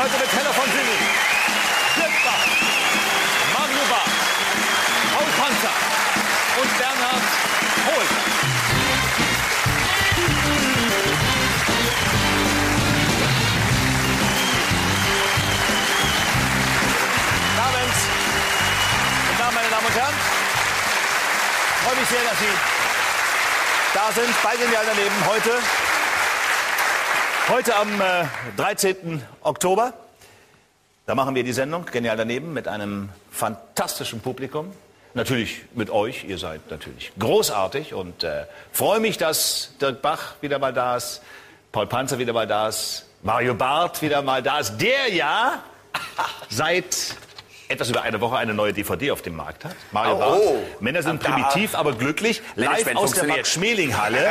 heute mit Hella von Sinnen, Dirk Bach, Mario Barth, Paul Panzer und Bernhard Hoeker. Guten Abend. Guten Abend, meine Damen und Herren. Ich freue mich sehr, dass Sie da sind, bei Genial daneben heute am 13. Oktober. Da machen wir die Sendung Genial daneben mit einem fantastischen Publikum. Natürlich mit euch, ihr seid natürlich großartig und freue mich, dass Dirk Bach wieder mal da ist, Paul Panzer wieder mal da ist, Mario Barth wieder mal da ist, der ja seit etwas über eine Woche eine neue DVD auf dem Markt hat. Mario Barth. Männer sind primitiv, aber glücklich. Live aus der Max-Schmeling-Halle.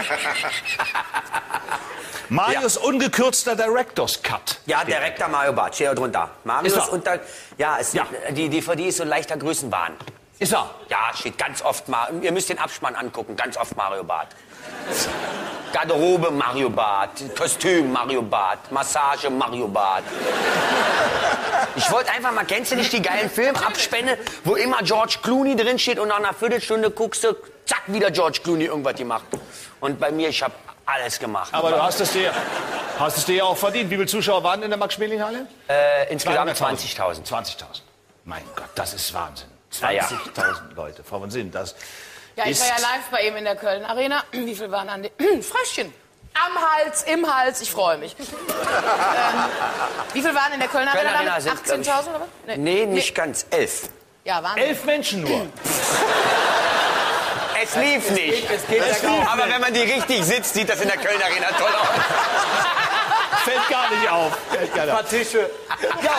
Marius ungekürzter Director's Cut. Ja, Director Mario Barth, steht da drunter. Marius unter, die DVD ist so ein leichter Größenwahn. Ist er? Ja, steht ganz oft mal. Ihr müsst den Abspann angucken, ganz oft Mario Barth. Garderobe Mario Barth, Kostüm Mario Barth, Massage Mario Barth. Ich wollte einfach mal, kennst du nicht die geilen Filmabspänne, wo immer George Clooney drin steht und nach einer Viertelstunde guckst du, zack, wieder George Clooney irgendwas gemacht. Und bei mir, ich habe alles gemacht. Aber du hast es dir ja auch verdient. Wie viele Zuschauer waren in der Max-Schmeling-Halle? Insgesamt 20.000. 20.000. Mein Gott, das ist Wahnsinn. 20.000 Leute. Frau von Sinn, das ja, ich war ja live bei ihm in der Köln Arena. Wie viel waren an den Fröschchen? Am Hals, im Hals, ich freue mich. Wie viel waren in der Köln Arena? 18.000 oder was? Nee, nicht ganz. 11. Ja, Wahnsinn. 11 Menschen nur. Es lief nicht. Aber wenn man die richtig sitzt, sieht das in der Köln Arena toll aus. Fällt gar nicht auf. Ein paar Tische. Ja,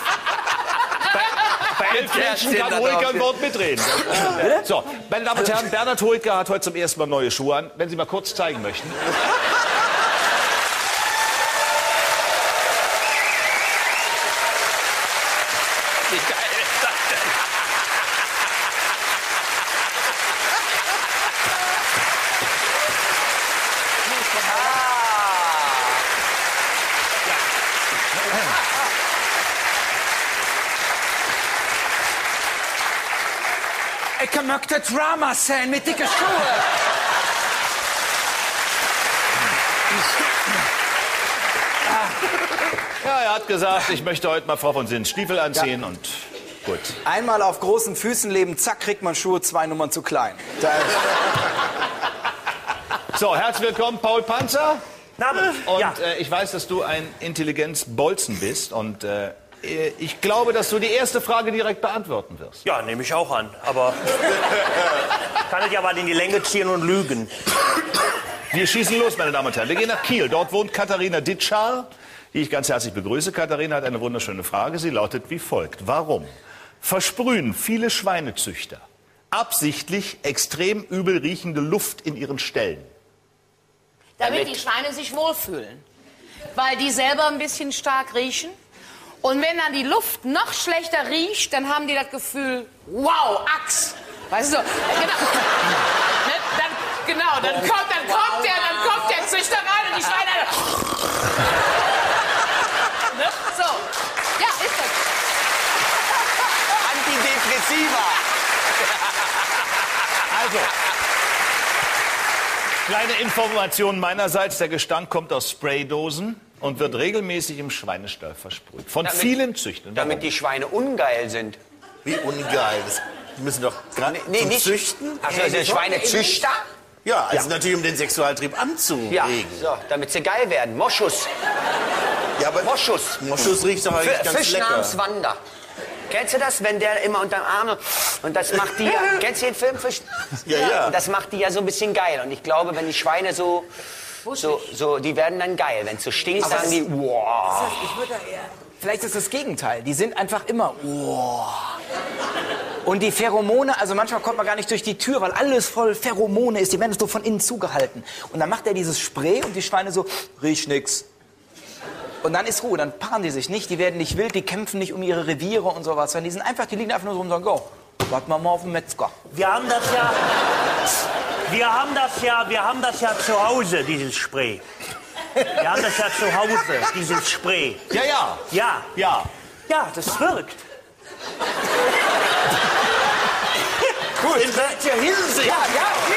bei 11 Menschen kann Hoeker ein Wort mitreden. So, meine Damen und Herren, Bernhard Hoeker hat heute zum ersten Mal neue Schuhe an. Wenn Sie mal kurz zeigen möchten. Wie geil ist das denn? Ich möchte Drama sein mit dicken Schuhe. Ja, er hat gesagt, ich möchte heute mal Frau von Sinn Stiefel anziehen und gut. Einmal auf großen Füßen leben, zack, kriegt man Schuhe 2 Nummern zu klein. So, herzlich willkommen, Paul Panzer. Und Ja. Ich weiß, dass du ein Intelligenzbolzen bist und ich glaube, dass du die erste Frage direkt beantworten wirst. Ja, nehme ich auch an. Aber kann ich ja mal in die Länge ziehen und lügen. Wir schießen los, meine Damen und Herren. Wir gehen nach Kiel. Dort wohnt Katharina Ditschar, die ich ganz herzlich begrüße. Katharina hat eine wunderschöne Frage. Sie lautet wie folgt. Warum versprühen viele Schweinezüchter absichtlich extrem übel riechende Luft in ihren Ställen? Damit die Schweine sich wohlfühlen. Weil die selber ein bisschen stark riechen. Und wenn dann die Luft noch schlechter riecht, dann haben die das Gefühl, wow, Axt. Weißt du? Dann kommt der Züchter rein und die Schweine... Ne? So. Ja, ist das. Antidepressiva. Also, kleine Information meinerseits. Der Gestank kommt aus Spraydosen und wird regelmäßig im Schweinestall versprüht. Von vielen Züchtern. Damit die Schweine ungeil sind. Wie ungeil. Die müssen doch gerade zum nicht Züchten. Achso, also Schweinezüchter? Ja, also natürlich um den Sexualtrieb anzuregen. Ja, so, damit sie geil werden. Moschus. Ja, aber Moschus. Moschus riecht doch eigentlich ganz Fisch lecker. namens Wanda. Kennst du das, wenn der immer unterm Arm und das macht die ja, kennst du den Film Fisch? Ja, ja. Und das macht die ja so ein bisschen geil. Und ich glaube, wenn die Schweine so die werden dann geil. Wenn es so stinkt, sagen die, wow. Ich würde eher... Vielleicht ist das Gegenteil. Die sind einfach immer... Wow. Und die Pheromone, also manchmal kommt man gar nicht durch die Tür, weil alles voll Pheromone ist. Die werden so von innen zugehalten. Und dann macht er dieses Spray und die Schweine so, riech nix. Und dann ist Ruhe, dann paaren die sich nicht, die werden nicht wild, die kämpfen nicht um ihre Reviere und sowas. Die sind einfach, die liegen einfach nur so und sagen, go, warten wir mal auf den Metzger. Wir haben das ja zu Hause, dieses Spray. Wir haben das ja zu Hause, dieses Spray. Ja, ja. Ja, Ja. ja, das wirkt. Gut. In welcher Hinsicht? Ja, okay.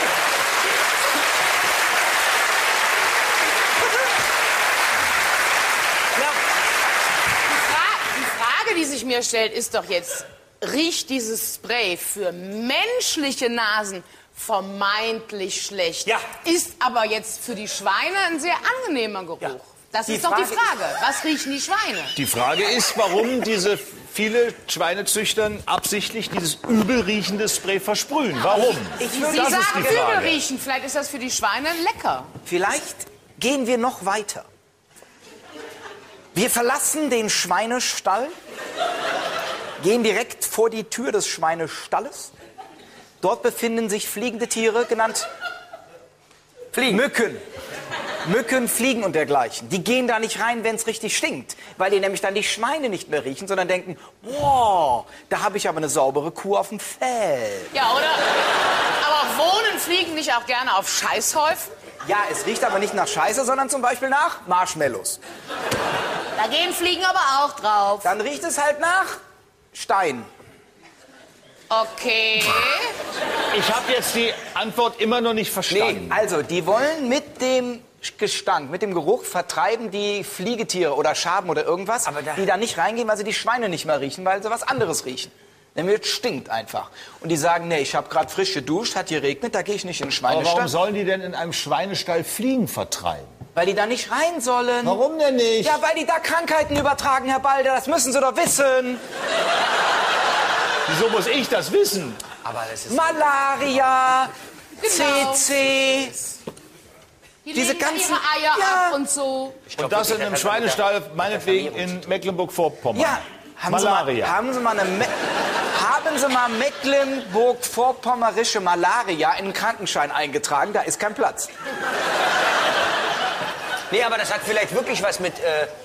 Ja, Die Frage, die sich mir stellt, ist doch jetzt, riecht dieses Spray für menschliche Nasen vermeintlich schlecht? Ja. Ist aber jetzt für die Schweine ein sehr angenehmer Geruch. Ja. Das Die ist doch die Frage Frage. Was riechen die Schweine? Die Frage ist, warum diese viele Schweinezüchtern absichtlich dieses übel riechende Spray versprühen. Warum? Sie Das ist sagen die übel Frage. riechen. Vielleicht ist das für die Schweine lecker. Vielleicht gehen wir noch weiter. Wir verlassen den Schweinestall, gehen direkt vor die Tür des Schweinestalles. Dort befinden sich fliegende Tiere, genannt Mücken. Mücken, Fliegen und dergleichen. Die gehen da nicht rein, wenn es richtig stinkt, weil die nämlich dann die Schweine nicht mehr riechen, sondern denken, wow, da habe ich aber eine saubere Kuh auf dem Fell. Ja, oder? Aber wohnen Fliegen nicht auch gerne auf Scheißhäufen? Ja, es riecht aber nicht nach Scheiße, sondern zum Beispiel nach Marshmallows. Da gehen Fliegen aber auch drauf. Dann riecht es halt nach Stein. Okay. Ich habe jetzt die Antwort immer noch nicht verstanden. Also, die wollen mit dem Gestank, mit dem Geruch vertreiben die Fliegetiere oder Schaben oder irgendwas, die da nicht reingehen, weil sie die Schweine nicht mehr riechen, weil sie was anderes riechen. Nämlich es stinkt einfach. Und die sagen, nee, ich habe gerade frisch geduscht, hat geregnet, da gehe ich nicht in den Aber warum Schweinestall. sollen die denn in einem Schweinestall Fliegen vertreiben? Weil die da nicht rein sollen. Warum denn nicht? Ja, weil die da Krankheiten übertragen, Herr Balder, das müssen Sie doch wissen. Wieso muss ich das wissen? Aber das ist... Malaria, Genau. CC. Die Diese legen ganzen- ihre Eier Ja. ab und so. Und das in einem Schweinestall, meinetwegen in Mecklenburg-Vorpommern. Ja, Malaria. Haben Sie mal Mecklenburg-Vorpommerische Malaria in den Krankenschein eingetragen? Da ist kein Platz. Nee, aber das hat vielleicht wirklich was mit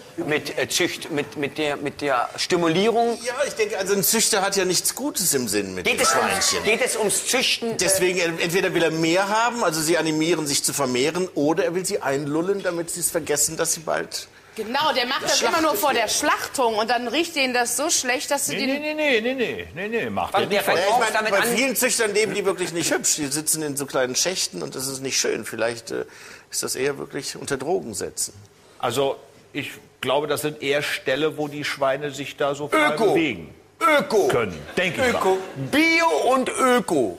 der Stimulierung. Ja, ich denke, also ein Züchter hat ja nichts Gutes im Sinn mit Geht dem es, Schweinchen. geht es ums Züchten? Deswegen, entweder will er mehr haben, also sie animieren, sich zu vermehren, oder er will sie einlullen, damit sie es vergessen, dass sie bald... Genau, der macht das immer nur vor der Schlachtung und dann riecht denen das so schlecht, dass sie den... Nee, macht Was er der nicht. fängt Ja, ich auch meine, damit bei an. vielen Züchtern leben die wirklich nicht hübsch. Die sitzen in so kleinen Schächten und das ist nicht schön. Vielleicht ist das eher wirklich unter Drogen setzen. Also, ich glaube, das sind eher Ställe, wo die Schweine sich da so frei Öko. bewegen Öko. können. Denke ich mal. Öko. Bio und Öko.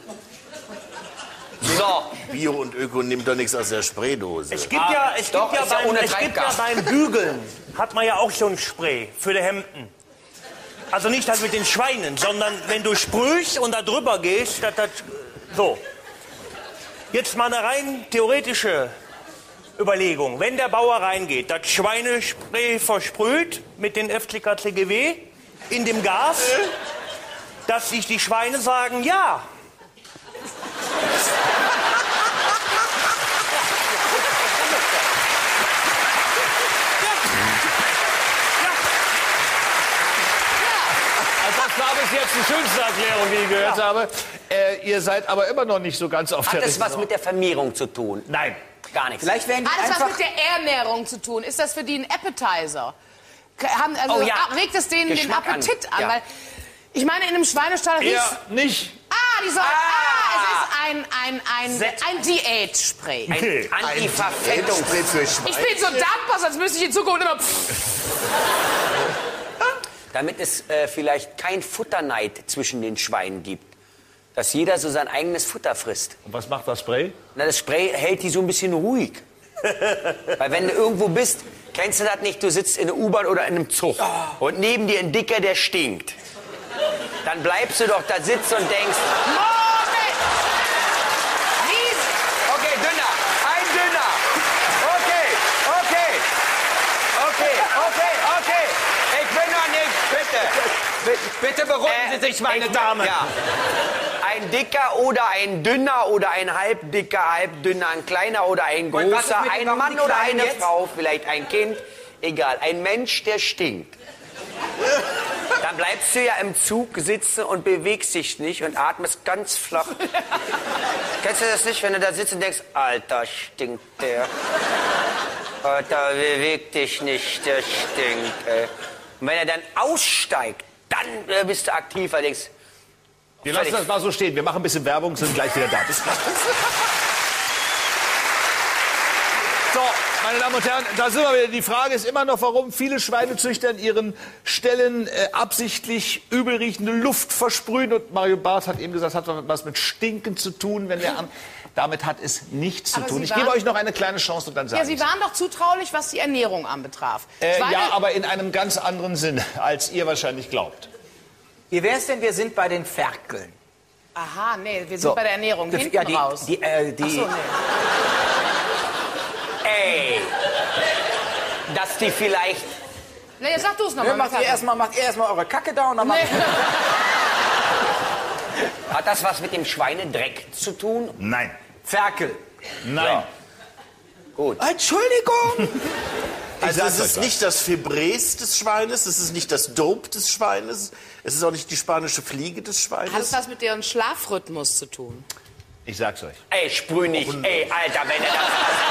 So. Bio und Öko nimmt doch nichts aus der Spraydose. es gibt ja, doch, ist ja ohne Treibgas. beim Bügeln, hat man ja auch so ein Spray für die Hemden. Also nicht das mit den Schweinen, sondern wenn du sprühst und da drüber gehst, so. Jetzt mal eine rein theoretische Überlegung. Wenn der Bauer reingeht, das Schweinespray versprüht mit den FCKCGW in dem Gas, dass sich die Schweine sagen, ja. Also das war bis jetzt die schönste Erklärung, die ich gehört habe. Ihr seid aber immer noch nicht so ganz auf der Hat das was Richtung. mit der Vermehrung zu tun? Nein. Gar nichts. Vielleicht werden die Hat es was einfach... mit der Ernährung zu tun? Ist das für die ein Appetizer? Oh ja. Regt es denen Geschmack den Appetit an? Ja. Weil, ich meine, in einem Schweinestall riecht... Eher nicht. Die sollen, es ist ein Diätspray. Ein Antiverfettungs... Spray für Schweine. Ich bin so dankbar, sonst müsste ich in Zukunft immer... Damit es vielleicht kein Futterneid zwischen den Schweinen gibt. Dass jeder so sein eigenes Futter frisst. Und was macht das Spray? Na, das Spray hält die so ein bisschen ruhig. Weil wenn du irgendwo bist, kennst du das nicht, du sitzt in der U-Bahn oder in einem Zug und neben dir ein Dicker, der stinkt. Dann bleibst du doch da sitzen und denkst, Moment! okay, dünner, ein dünner. Okay. Ich bin noch nicht, bitte. Bitte beruhigen Sie sich, meine ich- Damen. Ja. Ein dicker oder ein dünner oder ein halbdicker, halbdünner, ein kleiner oder ein Und was ist großer, mit den- ein warum Mann die oder Kleinen eine jetzt? Frau, vielleicht ein Kind, egal, ein Mensch, der stinkt. Dann bleibst du ja im Zug sitzen und bewegst dich nicht und atmest ganz flach. Kennst du das nicht, wenn du da sitzt und denkst, Alter, stinkt der. Da beweg dich nicht, der stinkt. Und wenn er dann aussteigt, dann bist du aktiv, allerdings. Wir lassen das mal so stehen. Wir machen ein bisschen Werbung, sind gleich wieder da. Bis gleich. So, meine Damen und Herren, da sind wir wieder. Die Frage ist immer noch, warum viele Schweinezüchter in ihren Ställen absichtlich übelriechende Luft versprühen. Und Mario Barth hat eben gesagt, hat was mit Stinken zu tun, wenn der damit hat es nichts zu tun. Ich gebe euch noch eine kleine Chance und dann sagen Ja, Sie waren doch zutraulich, was die Ernährung anbetraf. ja, aber in einem ganz anderen Sinne, als ihr wahrscheinlich glaubt. Wie wär's denn, wir sind bei den Ferkeln? Aha, nee, wir sind bei der Ernährung. Hinten ja, raus. Ach so, nee. Ey, dass die vielleicht... Nee, sag du es Ja, nochmal. macht ihr erstmal eure Kacke da und dann macht Hat das was mit dem Schweinedreck zu tun? Nein. Ferkel. Nein. Ja. Gut. Entschuldigung! Also es ist nicht das Fibres des Schweines, es ist nicht das Dope des Schweines, es ist auch nicht die spanische Fliege des Schweines. Hat es was mit deren Schlafrhythmus zu tun? Ich sag's euch. Ey, sprüh nicht. Ey, Alter, wenn er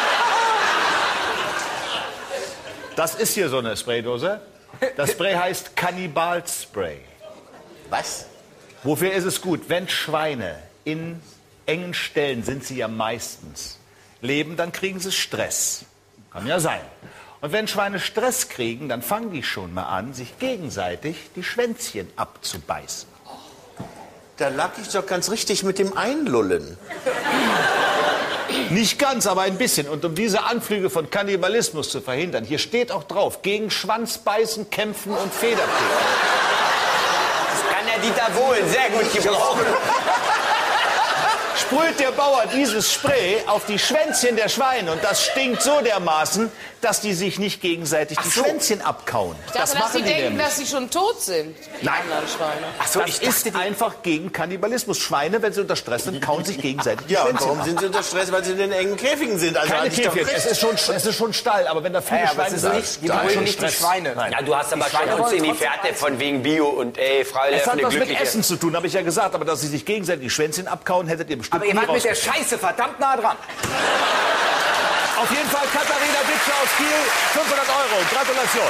Das ist hier so eine Spraydose. Das Spray heißt Kannibal-Spray. Was? Wofür ist es gut? Wenn Schweine in engen Ställen sind sie ja meistens leben, dann kriegen sie Stress. Kann ja sein. Und wenn Schweine Stress kriegen, dann fangen die schon mal an, sich gegenseitig die Schwänzchen abzubeißen. Da lag ich doch ganz richtig mit dem Einlullen. Nicht ganz, aber ein bisschen. Und um diese Anflüge von Kannibalismus zu verhindern, hier steht auch drauf, gegen Schwanzbeißen, Kämpfen und Federpicken. kann der Dieter Bohlen sehr gut gebrauchen. Sprüht der Bauer dieses Spray auf die Schwänzchen der Schweine und das stinkt so dermaßen, dass die sich nicht gegenseitig die Schwänzchen abkauen. Ich dachte, dass sie denken, dass sie schon tot sind. Die Nein. anderen Schweine. Ach so, Das ist einfach gegen Kannibalismus. Schweine, wenn sie unter Stress sind, kauen sich gegenseitig die Ja, und Schwänzchen warum ab. sind sie unter Stress? Weil sie in den engen Käfigen sind. Also Keine hatte ich doch Käfig, recht. es ist schon Stall, aber wenn da viele aber Schweine es sind, ist nicht, die da ist beruhigen schon nicht die Stress. Schweine. Nein. Ja, du hast aber Schweine schon uns in die wollen trotzdem Fährte von wegen Bio und ey, Es Freilöffel, hat eine was mit glückliche... Essen zu tun, habe ich ja gesagt, aber dass sie sich gegenseitig die Schwänzchen abkauen, hättet ihr bestimmt Aber ihr nie wart mit der rausgefunden. Scheiße verdammt nah dran. Auf jeden Fall Katharina Ditsche aus Kiel, 500 Euro. Gratulation.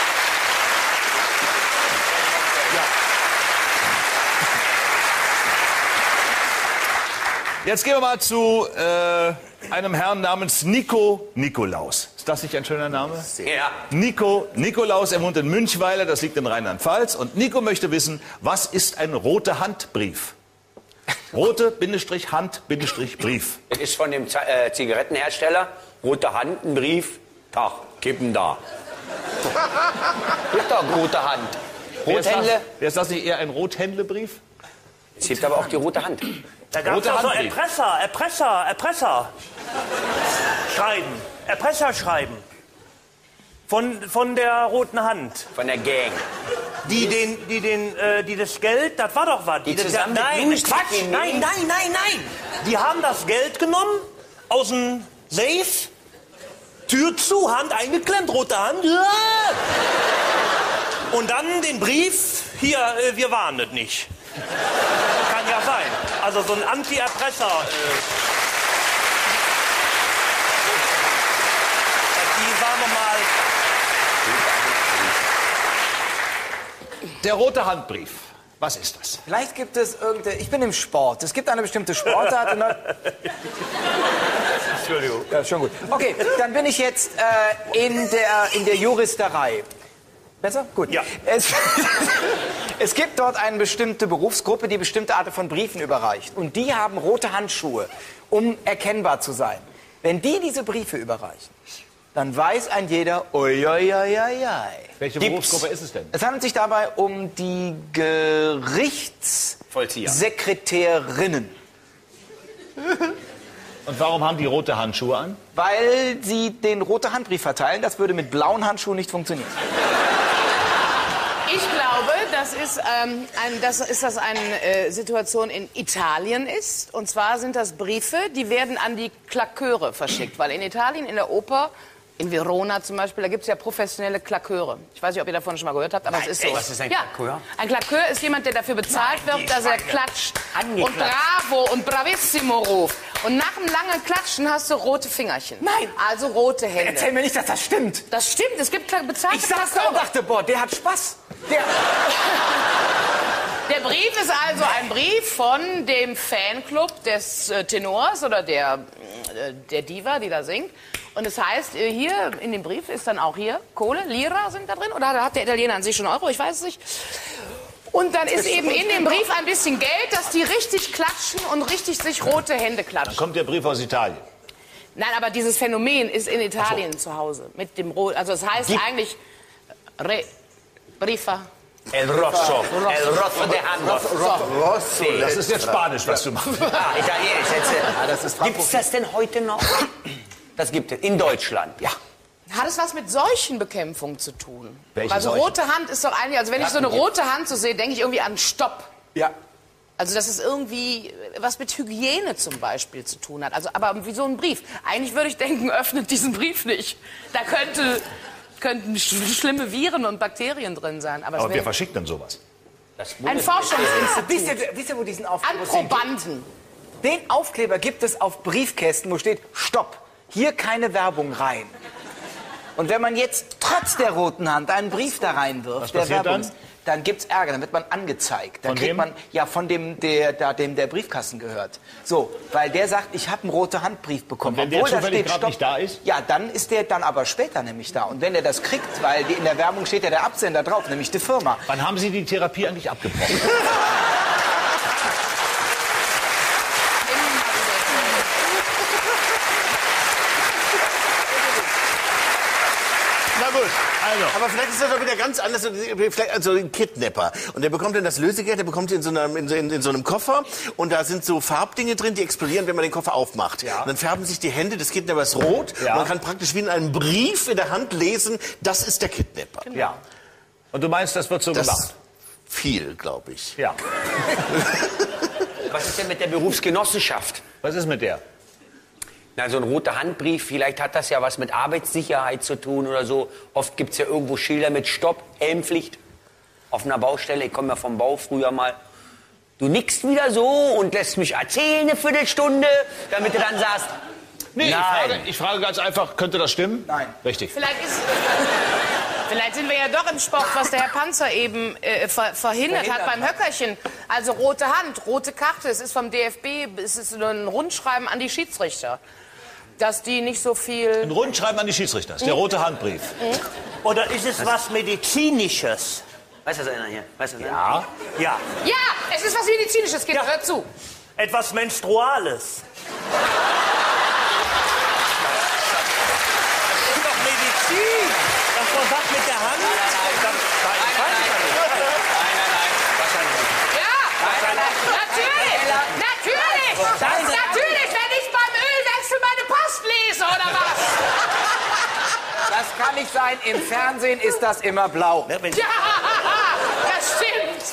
Jetzt gehen wir mal zu einem Herrn namens Nico Nikolaus. Ist das nicht ein schöner Name? Ja. Nico Nikolaus, er wohnt in Münchweiler, das liegt in Rheinland-Pfalz. Und Nico möchte wissen, was ist ein rote Handbrief? Rote-Hand-Brief. Das ist von dem Zigarettenhersteller. Rote Hand, ein Brief. Tag, kippen da. Gibt doch rote Hand. Rothändle. Wer ist das nicht eher ein Rothändlebrief? Es gibt aber auch die rote Hand. Da gab es Rote auch so Handbrief. Erpresser. Erpresserschreiben. Von der roten Hand. Von der Gang. Die das Geld, das war doch was. Die zusammen mit nein, Blumenstich Quatsch, nehmen. nein. Die haben das Geld genommen, aus dem Safe, Tür zu, Hand eingeklemmt, rote Hand. Ja. Und dann den Brief, hier, wir waren das nicht. Kann ja sein. Also so ein Anti-Erpresser. Die sagen wir mal... Der rote Handbrief. Was ist das? Vielleicht gibt es irgendeine... Ich bin im Sport. Es gibt eine bestimmte Sportart. Entschuldigung. Ja, schon gut. Okay, dann bin ich jetzt in der Juristerei. Besser? Gut. Ja. Es gibt dort eine bestimmte Berufsgruppe, die bestimmte Arten von Briefen überreicht. Und die haben rote Handschuhe, um erkennbar zu sein. Wenn die diese Briefe überreichen, dann weiß ein jeder, oi. Welche Gibt's? Berufsgruppe ist es denn? Es handelt sich dabei um die Gerichtssekretärinnen. Und warum haben die rote Handschuhe an? Weil sie den roten Handbrief verteilen. Das würde mit blauen Handschuhen nicht funktionieren. Ich glaube, dass eine Situation in Italien ist. Und zwar sind das Briefe, die werden an die Klaköre verschickt. Weil in Italien, in der Oper, in Verona zum Beispiel, da gibt es ja professionelle Klaköre. Ich weiß nicht, ob ihr davon schon mal gehört habt, aber es ist so. Was ist ein Klakör? Ein Klakör ist jemand, der dafür bezahlt wird, dass er klatscht und Bravo und Bravissimo ruft. Und nach dem langen Klatschen hast du rote Fingerchen. Nein. Also rote Hände. Erzähl mir nicht, dass das stimmt. Das stimmt, es gibt bezahlte Ich saß da und dachte, boah, der hat Spaß. Der Brief ist also ein Brief von dem Fanclub des Tenors oder der Diva, die da singt. Und das heißt, hier in dem Brief ist dann auch hier Kohle, Lira sind da drin. Oder hat der Italiener an sich schon Euro? Ich weiß es nicht. Und dann ist eben in dem Brief ein bisschen Geld, dass die richtig klatschen und richtig sich rote Hände klatschen. Dann kommt der Brief aus Italien. Nein, aber dieses Phänomen ist in Italien zu Hause. Mit dem also es heißt eigentlich Brifa. El Rosso. El Rosso de Hamburg. Rosso. Das ist jetzt Spanisch, was du machst. Ah, Italienisch. Gibt es das denn heute noch? Das gibt es in Deutschland, ja. Hat es was mit Seuchenbekämpfung zu tun? Welche Also Seuchen? rote Hand ist doch eigentlich, also wenn ich so eine rote Hand so sehe, denke ich irgendwie an Stopp. Ja. Also dass es irgendwie was mit Hygiene zum Beispiel zu tun hat. Also aber wie so ein Brief. Eigentlich würde ich denken, öffnet diesen Brief nicht. Da könnten schlimme Viren und Bakterien drin sein. Aber wer verschickt denn sowas? ein Forschungsinstitut. Wisst ihr, wo diesen An Aufkleber Probanden. Den Aufkleber gibt es auf Briefkästen, wo steht, Stopp, hier keine Werbung rein. Und wenn man jetzt trotz der roten Hand einen Brief da reinwirft, Was passiert dann? Dann gibt's Ärger, dann wird man angezeigt. Dann Von kriegt wem? man ja von dem der Briefkasten gehört. So, weil der sagt, ich habe einen rote Handbrief bekommen. Und wenn der Obwohl da zufällig steht, gerade Stopp, nicht da ist? Ja, dann ist der dann aber später nämlich da. Und wenn er das kriegt, weil in der Werbung steht ja der Absender drauf, nämlich die Firma. Wann haben Sie die Therapie eigentlich abgebrochen? Na gut. Also. Aber vielleicht ist das doch wieder ganz anders. Vielleicht also ein Kidnapper. Und der bekommt dann das Lösegeld, der bekommt in so einem Koffer. Und da sind so Farbdinge drin, die explodieren, wenn man den Koffer aufmacht. Ja. Und dann färben sich die Hände des Kidnappers rot. Ja. Und man kann praktisch wie in einem Brief in der Hand lesen, das ist der Kidnapper. Ja. Und du meinst, das wird so Das gemacht? viel, glaube ich. Ja. Was ist denn mit der Berufsgenossenschaft? Was ist mit der? Na, so ein roter Handbrief, vielleicht hat das ja was mit Arbeitssicherheit zu tun oder so. Oft gibt es ja irgendwo Schilder mit Stopp, Helmpflicht auf einer Baustelle. Ich komme ja vom Bau früher mal. Du nickst wieder so und lässt mich erzählen eine Viertelstunde, damit du dann sagst, Nee, nein. ich frage ganz einfach, könnte das stimmen? Nein. Richtig. Vielleicht sind wir ja doch im Sport, was der Herr Panzer eben verhindert hat beim Höckerchen. Also rote Hand, rote Karte. Es ist vom DFB, es ist nur ein Rundschreiben an die Schiedsrichter. Dass die nicht so viel... Ein Rundschreiben an die Schiedsrichter, das ist der rote Handbrief. Oder ist es was Medizinisches? Weiß das einer hier? Weiß das einer? Ja. Ja. Ja, es ist was Medizinisches, Kinder, hört zu. Etwas Menstruales. Das ist doch Medizin. Das ist doch was mit der Hand. Natürlich, wenn ich beim Ölwechsel meine Post lese, oder was? Das kann nicht sein, im Fernsehen ist das immer blau. Ja, das stimmt.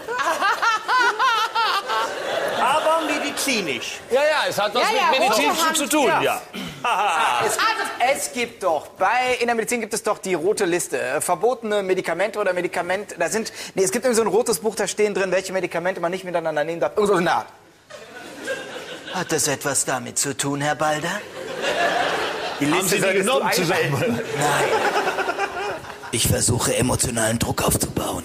Aber medizinisch. Ja, es hat was Ja, ja, mit Medizin rote Hand, zu tun, ja. ja. Es gibt doch, in der Medizin gibt es doch die rote Liste. Verbotene Medikamente oder Medikamente, es gibt irgendwie so ein rotes Buch, da stehen drin, welche Medikamente man nicht miteinander nehmen darf. So eine Art. Hat das etwas damit zu tun, Herr Balder? Haben Sie die genommen zusammen? Nein. Ich versuche, emotionalen Druck aufzubauen.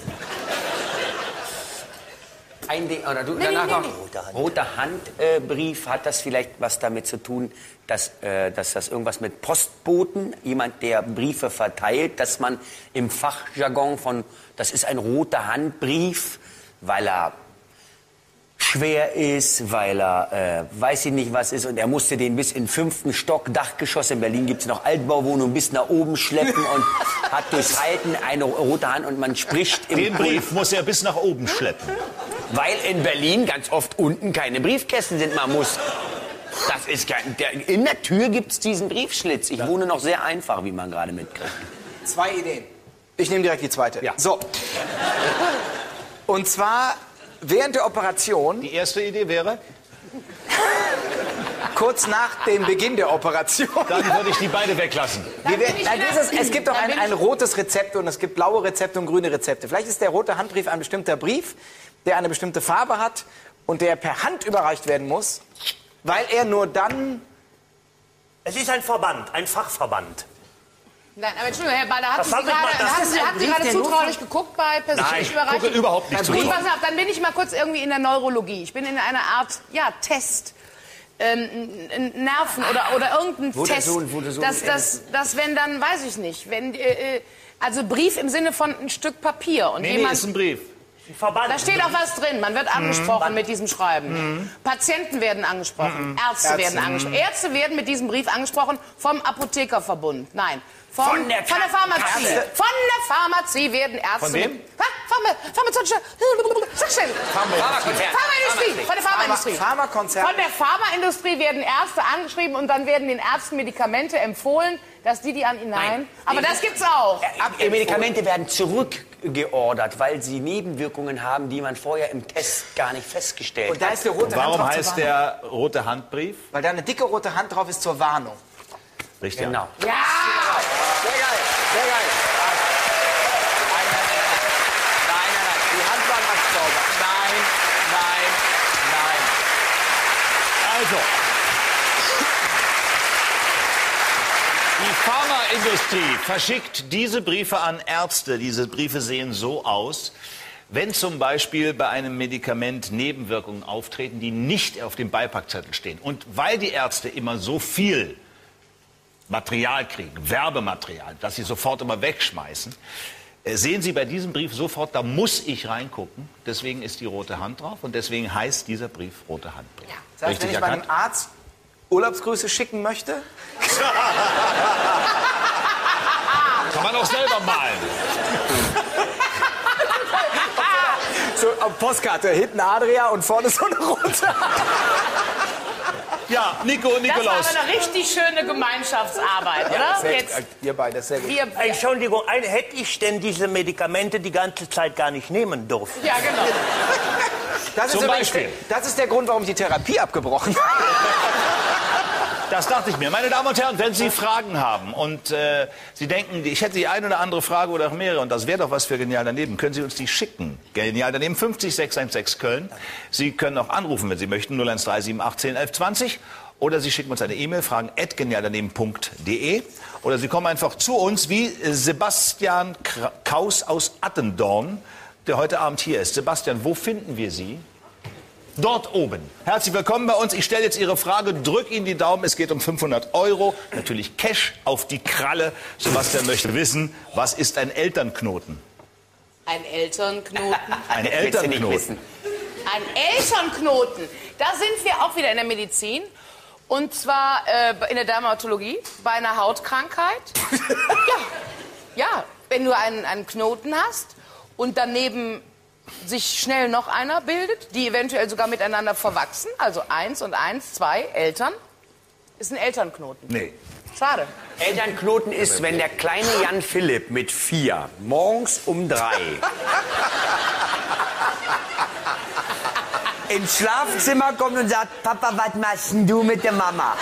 Ein Ding, oder du, danach noch. Roter Handbrief, hat das vielleicht was damit zu tun, dass das irgendwas mit Postboten, jemand, der Briefe verteilt, dass man im Fachjargon das ist ein roter Handbrief, weil er schwer ist, weil er weiß ich nicht was ist und er musste den bis in den 5. Stock, Dachgeschoss, in Berlin gibt es noch Altbauwohnungen, bis nach oben schleppen und hat durchs Halten eine rote Hand und man spricht im Den Brief muss er bis nach oben schleppen. Weil in Berlin ganz oft unten keine Briefkästen sind. Man muss. Das ist in der Tür gibt es diesen Briefschlitz. Ich wohne noch sehr einfach, wie man gerade mitkriegt. 2 Ideen. Ich nehme direkt die zweite. Ja. So. Und zwar während der Operation, Die erste Idee wäre, kurz nach dem Beginn der Operation. dann würde ich die beide weglassen. Es gibt doch ein rotes Rezept und es gibt blaue Rezepte und grüne Rezepte. Vielleicht ist der rote Handbrief ein bestimmter Brief, der eine bestimmte Farbe hat und der per Hand überreicht werden muss. Weil er nur dann... Es ist ein Verband, ein Fachverband. Nein, aber Entschuldigung, Herr Bader, Das sag ich mal, das ist hatten Sie gerade zutraulich geguckt bei persönlich Ich gucke überhaupt nicht zu. Gut, pass auf, dann bin ich mal kurz irgendwie in der Neurologie. Ich bin in einer Art, ja, Test. Nerven oder irgendein Test. Das, wenn dann, weiß ich nicht, wenn, also Brief im Sinne von ein Stück Papier. Und Nee, ist ein Brief. Verband. da steht auch was drin. Man wird angesprochen mit diesem Schreiben. Patienten werden angesprochen. Ärzte werden angesprochen. Ärzte werden mit diesem Brief angesprochen vom Apothekerverbund. Nein. Von der Pharmazie. Von der Pharmazie werden Ärzte... Von wem? Pharmazeutische... Pharmaindustrie. Von der Pharmaindustrie. Pharmakonzern. Von der Pharmaindustrie werden Ärzte angeschrieben und dann werden den Ärzten Medikamente empfohlen, dass die an ihn hinein... Aber das gibt's auch. Die Medikamente werden zurückgeordert, weil sie Nebenwirkungen haben, die man vorher im Test gar nicht festgestellt Und da hat. ist der rote Hand Warum drauf zur heißt Warnung. der rote Handbrief? Weil da eine dicke rote Hand drauf ist zur Warnung. Richtig. Genau. Ja! Sehr geil, sehr geil. Nein. Die Hand war ganz sauber. Nein. Also, die Pharmaindustrie verschickt diese Briefe an Ärzte. Diese Briefe sehen so aus, wenn zum Beispiel bei einem Medikament Nebenwirkungen auftreten, die nicht auf dem Beipackzettel stehen. Und weil die Ärzte immer so viel Material kriegen, Werbematerial, das sie sofort immer wegschmeißen, sehen Sie bei diesem Brief sofort, da muss ich reingucken. Deswegen ist die rote Hand drauf und deswegen heißt dieser Brief rote Handbrief. Ja. Das heißt, wenn ich meinem Arzt Urlaubsgrüße schicken möchte, Kann man auch selber malen. so auf Postkarte, hinten Adria und vorne so eine rote. Ja, Das war Nikolaus. aber eine richtig schöne Gemeinschaftsarbeit, oder? Jetzt, Ihr beide, sehr gut. Entschuldigung, hätte ich denn diese Medikamente die ganze Zeit gar nicht nehmen dürfen? ja, genau. Das ist Zum übrigens Beispiel. Das ist der Grund, warum ich die Therapie abgebrochen habe. Das dachte ich mir. Meine Damen und Herren, wenn Sie Fragen haben und Sie denken, ich hätte die eine oder andere Frage oder auch mehrere und das wäre doch was für Genial daneben, können Sie uns die schicken. Genial daneben 50 616 Köln. Sie können auch anrufen, wenn Sie möchten, 0137 18 11 20. Oder Sie schicken uns eine E-Mail, fragen@genialdaneben.de. Oder Sie kommen einfach zu uns wie Sebastian Kaus aus Attendorn, der heute Abend hier ist. Sebastian, wo finden wir Sie? Dort oben. Herzlich willkommen bei uns. Ich stelle jetzt Ihre Frage, drück Ihnen die Daumen. Es geht um 500 €. Natürlich Cash auf die Kralle. Sebastian möchte wissen, was ist ein Elternknoten? Ein Elternknoten. Ein Willst du nicht Elternknoten. wissen. Ein Elternknoten. Da sind wir auch wieder in der Medizin. Und zwar in der Dermatologie, bei einer Hautkrankheit. Ja, wenn du einen Knoten hast und daneben sich schnell noch einer bildet, die eventuell sogar miteinander verwachsen, also 1 und 1, 2 Eltern, ist ein Elternknoten. Nee. Schade. Elternknoten ist, wenn der kleine Jan Philipp mit 4 morgens um 3 ins Schlafzimmer kommt und sagt, Papa, was machst denn du mit der Mama?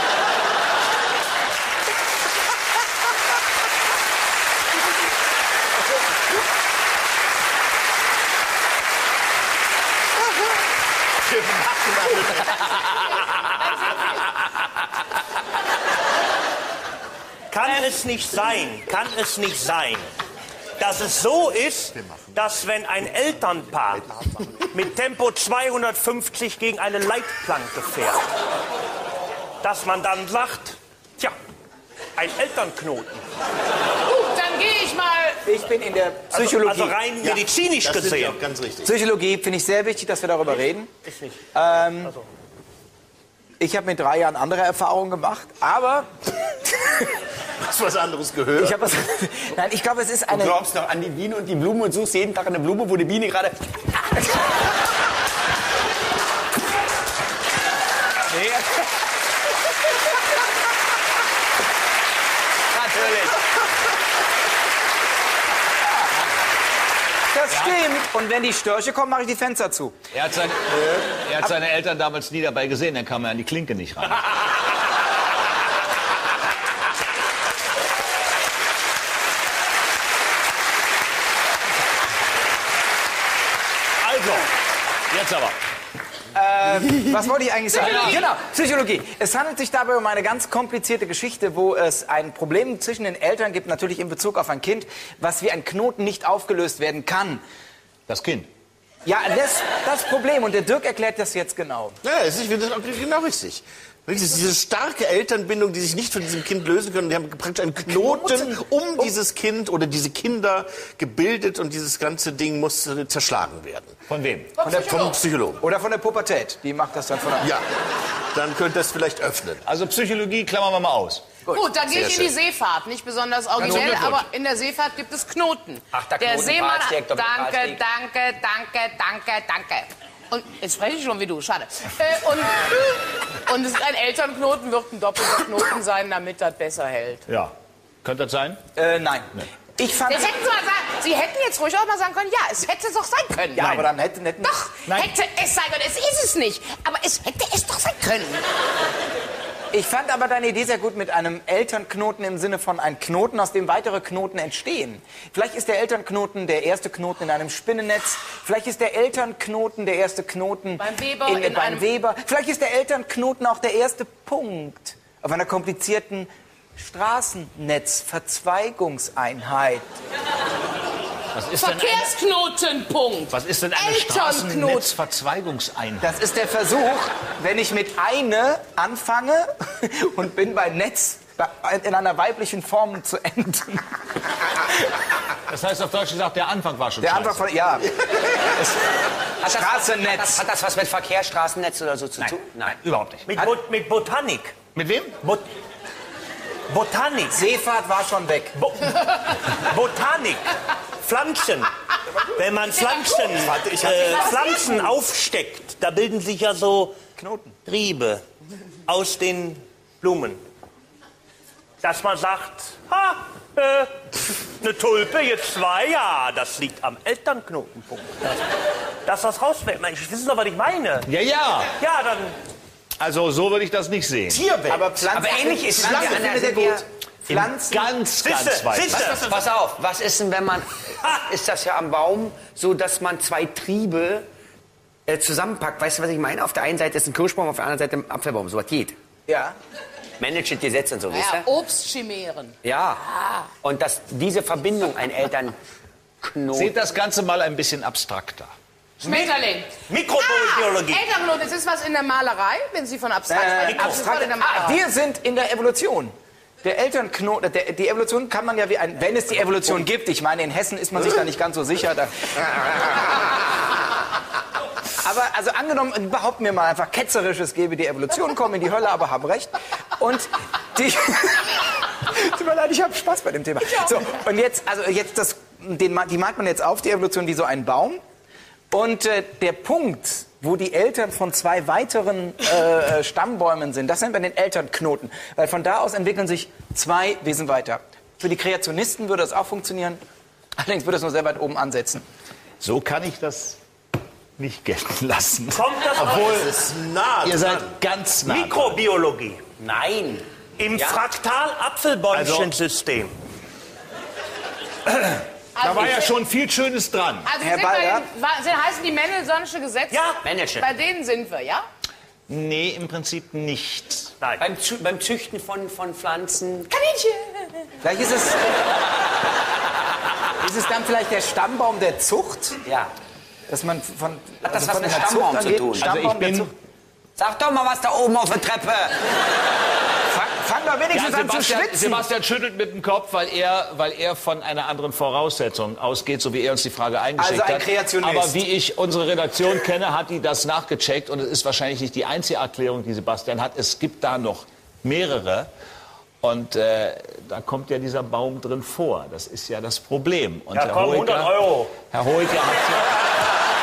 Kann es nicht sein, dass es so ist, dass wenn ein Elternpaar mit Tempo 250 gegen eine Leitplanke fährt, dass man dann sagt, tja, ein Elternknoten. Gut, dann gehe ich mal. Ich bin in der Psychologie. Also rein medizinisch Das sind Sie gesehen. auch ganz richtig. Psychologie finde ich sehr wichtig, dass wir darüber reden. Ist nicht. Ich habe mit 3 Jahren andere Erfahrungen gemacht, aber Hast du was anderes gehört? ich habe was. Nein, ich glaube, es ist Du eine. glaubst noch an die Biene und die Blume und suchst jeden Tag eine Blume, wo die Biene gerade... Nee. Natürlich. Das stimmt. Und wenn die Störche kommen, mache ich die Fenster zu. Er hat seine Eltern damals nie dabei gesehen, dann kam er an die Klinke nicht ran. Also, jetzt aber. Was wollte ich eigentlich sagen? Genau, Psychologie. Es handelt sich dabei um eine ganz komplizierte Geschichte, wo es ein Problem zwischen den Eltern gibt, natürlich in Bezug auf ein Kind, was wie ein Knoten nicht aufgelöst werden kann. Das Kind. Ja, das Problem. Und der Dirk erklärt das jetzt genau. Ja, ich finde das auch genau richtig. Wirklich, diese starke Elternbindung, die sich nicht von diesem Kind lösen können. Die haben praktisch einen Knoten um dieses Kind oder diese Kinder gebildet und dieses ganze Ding muss zerschlagen werden. Von wem? Vom Psychologen. Oder von der Pubertät. Die macht das dann von der... Ja, dann könnte das vielleicht öffnen. Also Psychologie klammern wir mal aus. Gut, dann gehe ich in die Seefahrt. Nicht besonders originell, gut. aber in der Seefahrt gibt es Knoten. Ach, der Seemann. Knotenparksteig, Danke, danke, danke, danke, danke. Und jetzt spreche ich schon wie du, schade. Und es ist ein Elternknoten, wird ein doppelter Knoten sein, damit das besser hält. Ja. Könnte das sein? Nein. Ich fand... Jetzt hätten Sie mal sagen, Sie hätten jetzt ruhig auch mal sagen können, ja, es hätte es doch sein können. Ja, aber dann hätten... Doch, hätte es sein können. Es ist es nicht. Aber es hätte es doch sein können. Ich fand aber deine Idee sehr gut mit einem Elternknoten im Sinne von ein Knoten, aus dem weitere Knoten entstehen. Vielleicht ist der Elternknoten der erste Knoten in einem Spinnennetz. Vielleicht ist der Elternknoten der erste Knoten beim Weber. beim Weber. Vielleicht ist der Elternknoten auch der erste Punkt auf einer komplizierten Straßennetzverzweigungseinheit. Was ist denn Verkehrsknotenpunkt. Was ist denn eine Elternknoten. Straßennetzverzweigungseinheit? Das ist der Versuch, wenn ich mit eine anfange und bin bei Netz in einer weiblichen Form zu enden. Das heißt auf Deutsch gesagt, der Anfang war schon Der scheiße. Anfang von... Ja. Straßennetz. Hat das was mit Verkehrsstraßennetz oder so zu tun? Nein. Überhaupt nicht. Mit Botanik. Mit wem? Botanik. Seefahrt war schon weg. Botanik. Pflanzen. Wenn man Pflanzen aufsteckt, da bilden sich ja so Knoten. Triebe aus den Blumen. Dass man sagt, eine Tulpe, jetzt 2, ja, das liegt am Elternknotenpunkt. Dass das rausfällt. Sie wissen doch, was ich meine. Ja, ja. Ja, dann... Also so würde ich das nicht sehen. Tierwelt. Aber Pflanzen... Aber ähnlich ist Pflanzen es ja findet er gut. Pflanzen... Ganz weit. Siehste. Pass auf, was ist denn, wenn man... Ist das ja am Baum so, dass man 2 Triebe zusammenpackt? Weißt du, was ich meine? Auf der einen Seite ist ein Kirschbaum, auf der anderen Seite ein Apfelbaum. So was geht. Ja. Managed Gesetz und so, wisst Ja, ihr? Obstchimären. Ja. Und dass diese Verbindung ein Elternknoten... Seht das Ganze mal ein bisschen abstrakter. Schmetterling. Mikrobiologie. Elternknoten, das ist was in der Malerei, wenn Sie von abstrakt sprechen. Das ist was in der Malerei. Wir sind in der Evolution. Der Elternknoten, die Evolution kann man ja wie ein, wenn es die Evolution gibt, ich meine, in Hessen ist man sich da nicht ganz so sicher. Da. Aber also angenommen, behaupten wir mal einfach ketzerisch, es gäbe die Evolution, kommen in die Hölle, aber haben recht. Und die... Tut mir leid, ich habe Spaß bei dem Thema. So, und jetzt, die malt man jetzt auf, die Evolution, wie so ein Baum. Und der Punkt, wo die Eltern von 2 weiteren Stammbäumen sind, das nennt man den Elternknoten. Weil von da aus entwickeln sich 2 Wesen weiter. Für die Kreationisten würde das auch funktionieren. Allerdings würde es nur sehr weit oben ansetzen. So kann ich das nicht gelten lassen. Kommt das Obwohl, Das ist nah ihr seid dran. ganz nah. Mikrobiologie. Nein. Im Ja. Fraktal-Apfelbäumchen-System. Da war ja schon viel Schönes dran. Also Herr sind bei Balder? heißen die Mendelssohnsche Gesetze? Ja. Manager. Bei denen sind wir, ja? Nee, im Prinzip nicht. Nein. Beim Züchten von Pflanzen. Kaninchen. Vielleicht ist es dann vielleicht der Stammbaum der Zucht, Ja. dass man von, Hat das was von mit einer Stammbaum Zucht zu angeht. tun? Stammbaum Also ich bin- der Zucht. Sag doch mal was da oben auf der Treppe. Fang doch wenigstens an zu schwitzen. Sebastian schüttelt mit dem Kopf, weil er von einer anderen Voraussetzung ausgeht, so wie er uns die Frage eingeschickt Also ein hat. Kreationist. Aber wie ich unsere Redaktion kenne, hat die das nachgecheckt und es ist wahrscheinlich nicht die einzige Erklärung, die Sebastian hat. Es gibt da noch mehrere und da kommt ja dieser Baum drin vor. Das ist ja das Problem. Und Ja, komm, 100 €. Herr Hoeker hat ja...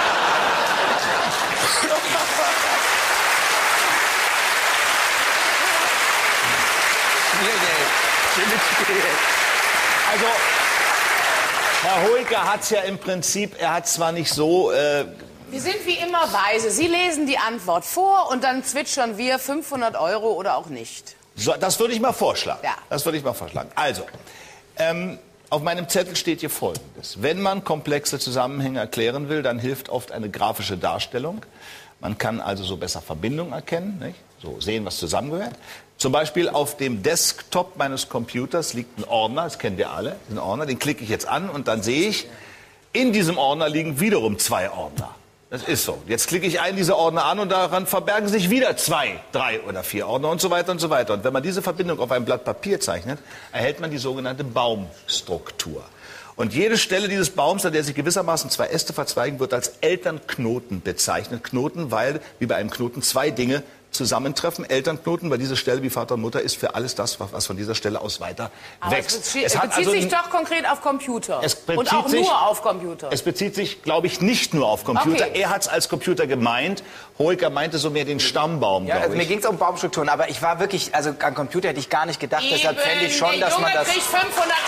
Also, Herr Hoeker hat es ja im Prinzip, er hat zwar nicht so... Wir sind wie immer weise. Sie lesen die Antwort vor und dann zwitschern wir 500 € oder auch nicht. So, das würde ich mal vorschlagen. Ja. Das würde ich mal vorschlagen. Also, auf meinem Zettel steht hier Folgendes. Wenn man komplexe Zusammenhänge erklären will, dann hilft oft eine grafische Darstellung. Man kann also so besser Verbindungen erkennen, nicht? So sehen, was zusammengehört. Zum Beispiel auf dem Desktop meines Computers liegt ein Ordner, das kennen wir alle, ein Ordner, den klicke ich jetzt an und dann sehe ich, in diesem Ordner liegen wiederum 2 Ordner. Das ist so. Jetzt klicke ich einen dieser Ordner an und daran verbergen sich wieder 2, 3 oder 4 Ordner und so weiter und so weiter. Und wenn man diese Verbindung auf einem Blatt Papier zeichnet, erhält man die sogenannte Baumstruktur. Und jede Stelle dieses Baums, an der sich gewissermaßen 2 Äste verzweigen, wird als Elternknoten bezeichnet. Knoten, weil, wie bei einem Knoten, 2 Dinge zusammentreffen. Elternknoten, weil diese Stelle wie Vater und Mutter ist für alles das, was von dieser Stelle aus weiter wächst. Es bezieht sich doch konkret auf Computer. Und auch sich, nur auf Computer. Es bezieht sich, glaube ich, nicht nur auf Computer. Okay. Er hat es als Computer gemeint. Hoeker meinte so mehr den Stammbaum, Ja, also mir ging es um Baumstrukturen, aber ich war wirklich, also an Computer hätte ich gar nicht gedacht, deshalb fände ich schon, dass man das... Der Junge kriegt 500 €.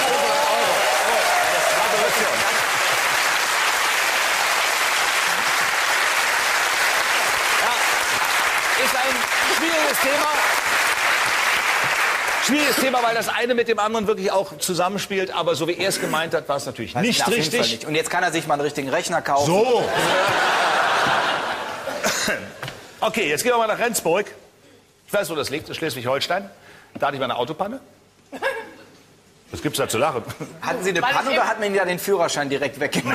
Ist ein schwieriges Thema. Schwieriges Thema, weil das eine mit dem anderen wirklich auch zusammenspielt. Aber so wie er es gemeint hat, war es natürlich nicht auf jeden Fall richtig. nicht. Und jetzt kann er sich mal einen richtigen Rechner kaufen. So. Okay, jetzt gehen wir mal nach Rendsburg. Ich weiß, wo das liegt, in Schleswig-Holstein. Da hatte ich mal eine Autopanne. Was gibt's da zu lachen? Hatten Sie eine Panne oder hat man Ihnen ja den Führerschein direkt weggenommen?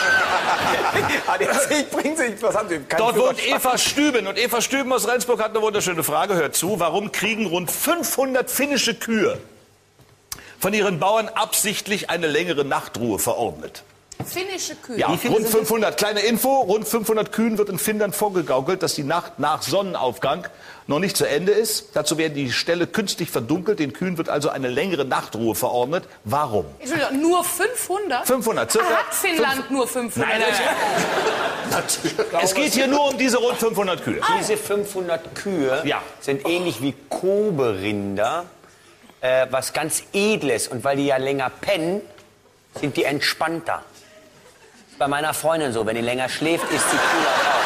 Nein! Was haben Sie? Dort wohnt Eva Stüben. Und Eva Stüben aus Rendsburg hat eine wunderschöne Frage. Hört zu. Warum kriegen rund 500 finnische Kühe von ihren Bauern absichtlich eine längere Nachtruhe verordnet? Finnische Kühe. Ja, rund 500. Kleine Info. Rund 500 Kühen wird in Finnland vorgegaukelt, dass die Nacht nach Sonnenaufgang noch nicht zu Ende ist. Dazu werden die Ställe künstlich verdunkelt. Den Kühen wird also eine längere Nachtruhe verordnet. Warum? Entschuldigung, nur 500? 500, circa. Hat Finnland nur 500? Nein, es geht hier nur um diese rund 500 Kühe. Diese 500 Kühe Ja. sind ähnlich wie Koberinder, was ganz Edles. Und weil die ja länger pennen, sind die entspannter. Bei meiner Freundin so, wenn die länger schläft, ist sie cooler drauf.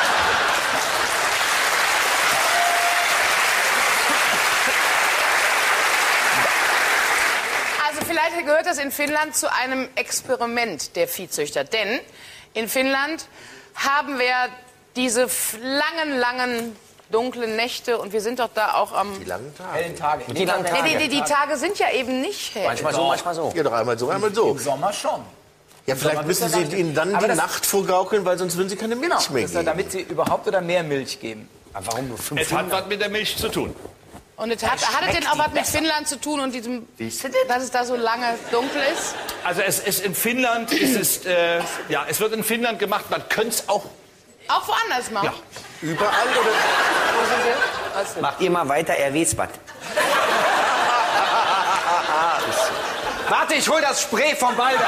Also vielleicht gehört das in Finnland zu einem Experiment der Viehzüchter. Denn in Finnland haben wir diese langen dunklen Nächte und wir sind doch da auch am... Die langen Tage. Hellen Tage. Die langen Tage. Die Tage sind ja eben nicht hell. Manchmal so, manchmal so. Ja, doch einmal so, einmal so. Im Sommer schon. Ja, vielleicht müssen Sie ihnen dann Aber die das- Nacht vorgaukeln, weil sonst würden sie keine Milch mehr Das ist ja, geben. damit Sie überhaupt oder mehr Milch geben. Aber warum nur Es 500? hat was mit der Milch zu tun. Und es hat es denn auch was mit Finnland zu tun und diesem, dass es da so lange dunkel ist? Also es ist in Finnland, es wird in Finnland gemacht. Man könnte es auch... Auch woanders mal. Ja. Überall oder? Macht ihr mal weiter, er weiß was. Warte, ich hol das Spray vom Balder.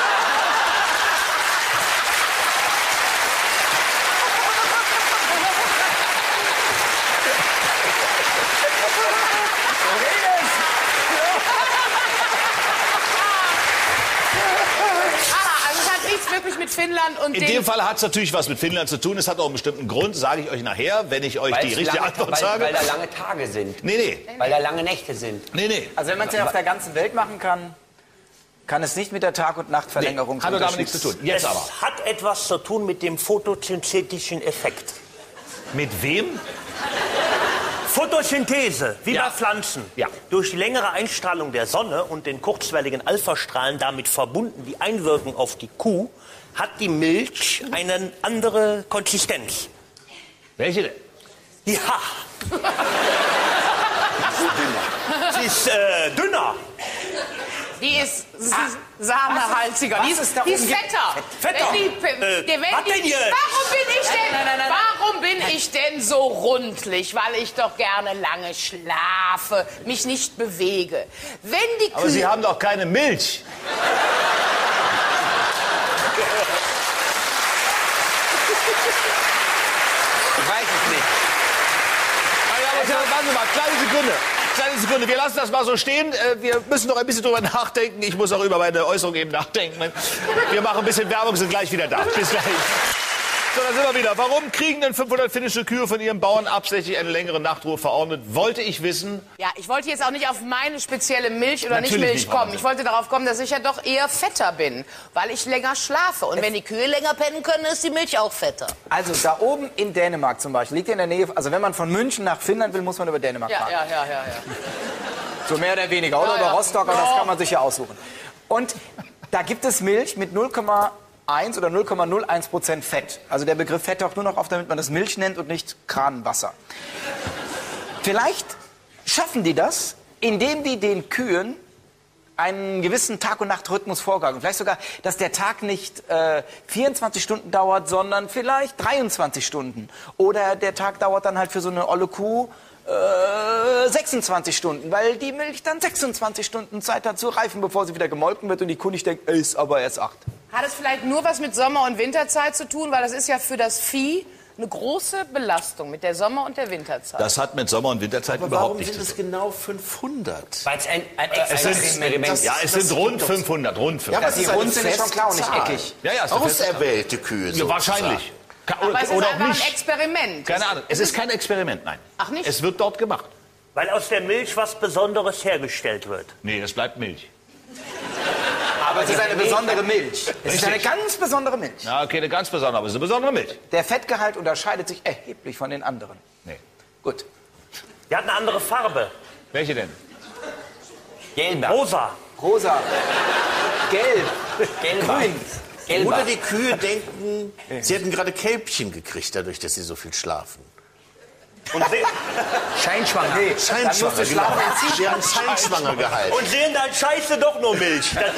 Also es hat nichts wirklich mit Finnland und In dem Fall hat es natürlich was mit Finnland zu tun. Es hat auch einen bestimmten Grund, sage ich euch nachher, wenn ich euch die richtige Antwort sage. Weil da lange Tage sind. Nee. Weil da lange Nächte sind. Nee. Also wenn man es ja auf der ganzen Welt machen kann, kann es nicht mit der Tag- und Nachtverlängerung Hat doch damit nichts zu tun. Jetzt Es aber. hat etwas zu tun mit dem photosynthetischen Effekt. Mit wem? Photosynthese, wie Ja. bei Pflanzen. Ja. Durch die längere Einstrahlung der Sonne und den kurzwelligen Alphastrahlen damit verbunden, die einwirken auf die Kuh, hat die Milch eine andere Konsistenz. Welche denn? Ja. Sie ist dünner. die ist sahnehaltiger. Die ist, da die ist oben? fetter. Fetter. Was denn jetzt? Warum bin ich denn so rundlich? Weil ich doch gerne lange schlafe, mich nicht bewege. Wenn die Aber Sie Kühe... haben doch keine Milch. Ich weiß es nicht. Warte mal, kleine Sekunde. Wir lassen das mal so stehen. Wir müssen noch ein bisschen drüber nachdenken. Ich muss auch über meine Äußerung eben nachdenken. Wir machen ein bisschen Werbung, sind gleich wieder da. Bis gleich. So, da sind wir wieder. Warum kriegen denn 500 finnische Kühe von ihren Bauern absichtlich eine längere Nachtruhe verordnet? Wollte ich wissen. Ja, ich wollte jetzt auch nicht auf meine spezielle Milch oder Natürlich nicht Milch nicht, kommen. Ich wollte darauf kommen, dass ich ja doch eher fetter bin, weil ich länger schlafe. Und wenn die Kühe länger pennen können, ist die Milch auch fetter. Also da oben in Dänemark zum Beispiel, liegt in der Nähe, also wenn man von München nach Finnland will, muss man über Dänemark fahren. Ja. So mehr oder weniger, oder Ja, über ja. Rostock, aber das Ja. kann man sich ja aussuchen. Und da gibt es Milch mit 0,1 oder 0,01% Fett. Also der Begriff Fett taucht nur noch auf, damit man das Milch nennt und nicht Kranenwasser. Vielleicht schaffen die das, indem die den Kühen einen gewissen Tag- und Nacht-Rhythmus vorgaben. Vielleicht sogar, dass der Tag nicht 24 Stunden dauert, sondern vielleicht 23 Stunden. Oder der Tag dauert dann halt für so eine olle Kuh 26 Stunden, weil die Milch dann 26 Stunden Zeit hat zu reifen, bevor sie wieder gemolken wird und die Kuh nicht denkt, ist aber erst 8. Hat es vielleicht nur was mit Sommer- und Winterzeit zu tun? Weil das ist ja für das Vieh eine große Belastung mit der Sommer- und der Winterzeit. Das hat mit Sommer- und Winterzeit Aber überhaupt warum nichts sind zu es tun. genau 500? Weil es ein Es Experiment ja, es sind rund 500, rund 500. aber Die ist eine rund sind ja schon klar und nicht feste Zahl. eckig. Ja, ist eine feste Zahl. Auserwählte Kühe. Ja, wahrscheinlich. Aber es ist Oder auch einfach ein nicht. Experiment. Keine Ahnung. Es ist kein Experiment, nein. Ach, nicht? Es wird dort gemacht. Weil aus der Milch was Besonderes hergestellt wird. Nee, das bleibt Milch. Aber es ist eine besondere Milch. Es ist eine ganz besondere Milch. Ja, okay, eine ganz besondere, aber es ist eine besondere Milch. Der Fettgehalt unterscheidet sich erheblich von den anderen. Nee. Gut. Die hat eine andere Farbe. Welche denn? Gelber. Rosa. Rosa, gelb, Gelber. grün. Gelber. Oder die Kühe denken, sie hätten gerade Kälbchen gekriegt, dadurch, dass sie so viel schlafen. Und, Scheinschwanger. Scheinschwanger, musst du schlafen genau. Sie haben Scheinschwanger gehalten. und sehen dann scheiße doch nur Milch. Das kann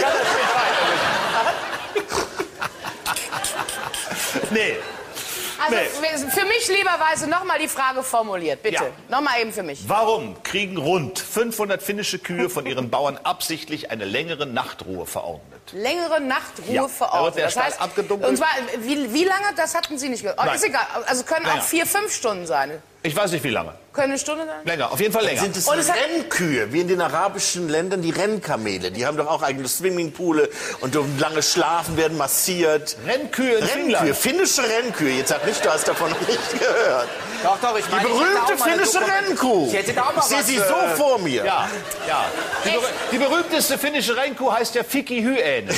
das Nee. Also für mich lieberweise nochmal die Frage formuliert, bitte. Ja. Nochmal eben für mich. Warum kriegen rund 500 finnische Kühe von ihren Bauern absichtlich eine längere Nachtruhe verordnet? Längere Nachtruhe Ja, da verordnet. wird der Stall abgedunkelt. und zwar, wie lange, das hatten Sie nicht gehört. Oh, Nein. ist egal, also können Länger. auch 4-5 Stunden sein. Ich weiß nicht, wie lange. Können eine Stunde sein? Länger, auf jeden Fall länger. Sind es Und es hat- Rennkühe, wie in den arabischen Ländern die Rennkamele? Die haben doch auch eigene Swimmingpoole und dürfen lange schlafen, werden massiert. Rennkühe in Rennkühe, Finnland. finnische Rennkühe. Jetzt sag nicht, du hast davon noch nicht gehört. Doch, ich Die meine, ich hätte berühmte auch mal eine finnische Dokument- Rennkuh. Ich hätte da auch mal Ich sehe was, sie so vor mir. Ja, ja. Die berühmteste finnische Rennkuh heißt ja Fikki Hyäne.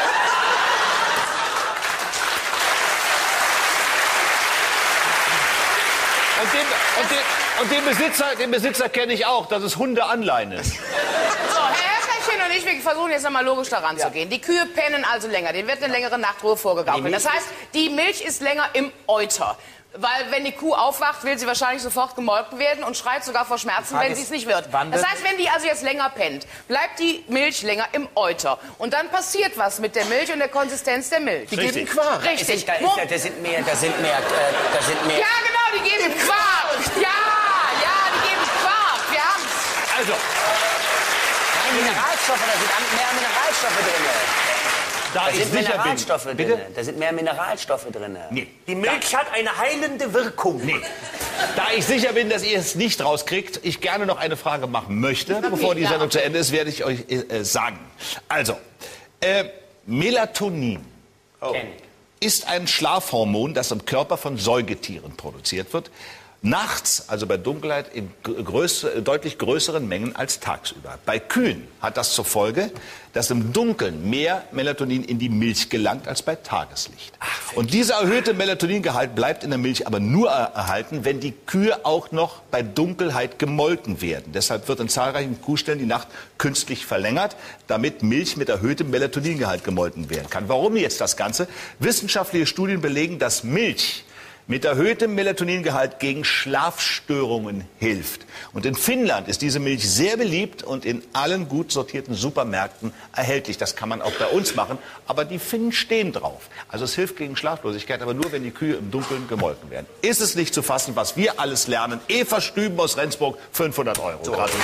Und den Besitzer kenne ich auch. Das ist Hundeanleine. So, Herr Häscherchen und ich, wir versuchen jetzt nochmal logisch daran zu gehen. Die Kühe pennen also länger, denen wird eine längere Nachtruhe vorgegaukelt. Das heißt, die Milch ist länger im Euter. Weil wenn die Kuh aufwacht, will sie wahrscheinlich sofort gemolken werden und schreit sogar vor Schmerzen, Frage wenn ist, sie es nicht wird. wann Das wird- heißt, wenn die also jetzt länger pennt, bleibt die Milch länger im Euter. Und dann passiert was mit der Milch und der Konsistenz der Milch. Die geben Quark. Richtig. Da sind mehr. Ja, genau, die geben Quark. Ja, die geben Quark. Wir haben's. Also, Mineralstoffe, da sind mehr Mineralstoffe drin. da Da ich sind sicher Mineralstoffe bin... drin. Bitte? Da sind mehr Mineralstoffe drin. Nee. Die Milch hat eine heilende Wirkung. Nee. Da ich sicher bin, dass ihr es nicht rauskriegt, ich gerne noch eine Frage machen möchte, bevor die Sendung zu Ende ist, werde ich euch sagen. Also, Melatonin Kenn ich. ist ein Schlafhormon, das im Körper von Säugetieren produziert wird. Nachts, also bei Dunkelheit, in deutlich größeren Mengen als tagsüber. Bei Kühen hat das zur Folge, dass im Dunkeln mehr Melatonin in die Milch gelangt als bei Tageslicht. Und dieser erhöhte Melatoningehalt bleibt in der Milch aber nur erhalten, wenn die Kühe auch noch bei Dunkelheit gemolken werden. Deshalb wird in zahlreichen Kuhställen die Nacht künstlich verlängert, damit Milch mit erhöhtem Melatoningehalt gemolken werden kann. Warum jetzt das Ganze? Wissenschaftliche Studien belegen, dass Milch mit erhöhtem Melatoningehalt gegen Schlafstörungen hilft. Und in Finnland ist diese Milch sehr beliebt und in allen gut sortierten Supermärkten erhältlich. Das kann man auch bei uns machen, aber die Finnen stehen drauf. Also es hilft gegen Schlaflosigkeit, aber nur, wenn die Kühe im Dunkeln gemolken werden. Ist es nicht zu fassen, was wir alles lernen? Eva Stüben aus Rendsburg, 500 €. Gratulation.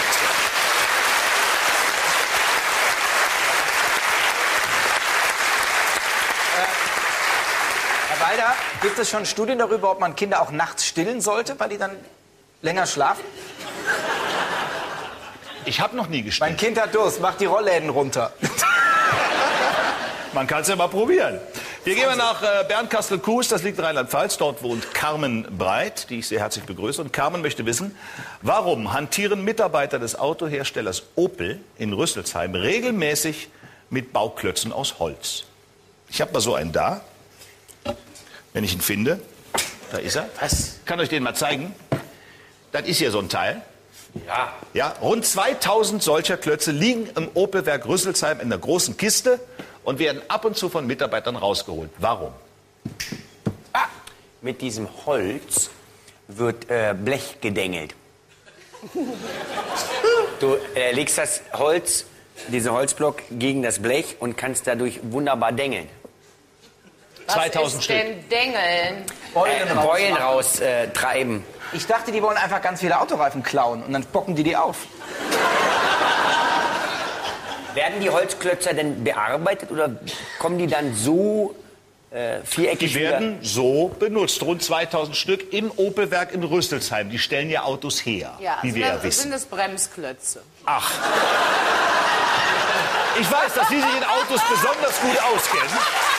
Herr Walder, gibt es schon Studien darüber, ob man Kinder auch nachts stillen sollte, weil die dann länger schlafen? Ich habe noch nie Mein gestillt. Kind hat Durst, mach die Rollläden runter. Man kann es ja mal probieren. Wir gehen mal nach Bernkastel-Kues, das liegt in Rheinland-Pfalz. Dort wohnt Carmen Breit, die ich sehr herzlich begrüße. Und Carmen möchte wissen, warum hantieren Mitarbeiter des Autoherstellers Opel in Rüsselsheim regelmäßig mit Bauklötzen aus Holz? Ich habe mal so einen da, wenn ich ihn finde. Da ist er. Was? Kann euch den mal zeigen. Das ist hier so ein Teil. Ja. Ja, rund 2000 solcher Klötze liegen im Opelwerk Rüsselsheim in der großen Kiste und werden ab und zu von Mitarbeitern rausgeholt. Warum? Mit diesem Holz wird Blech gedengelt. Du legst das Holz, diesen Holzblock gegen das Blech und kannst dadurch wunderbar dengeln. Was 2000 ist Stück. denn Dengeln? Beulen raus treiben. Ich dachte, die wollen einfach ganz viele Autoreifen klauen und dann bocken die auf. Werden die Holzklötzer denn bearbeitet oder kommen die dann so viereckig Die werden so benutzt, rund 2000 Stück im Opelwerk in Rüsselsheim. Die stellen ja Autos her, Ja, wie wir ja sind wissen. das Bremsklötze. Ach. Ich weiß, dass Sie sich in Autos besonders gut auskennen.